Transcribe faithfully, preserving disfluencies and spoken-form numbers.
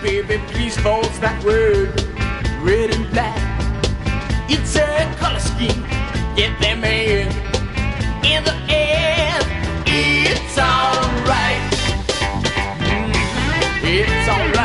baby, please false that word. Red and black, it's a color scheme. Get them in, in the end, it's alright. Mm-hmm. It's alright.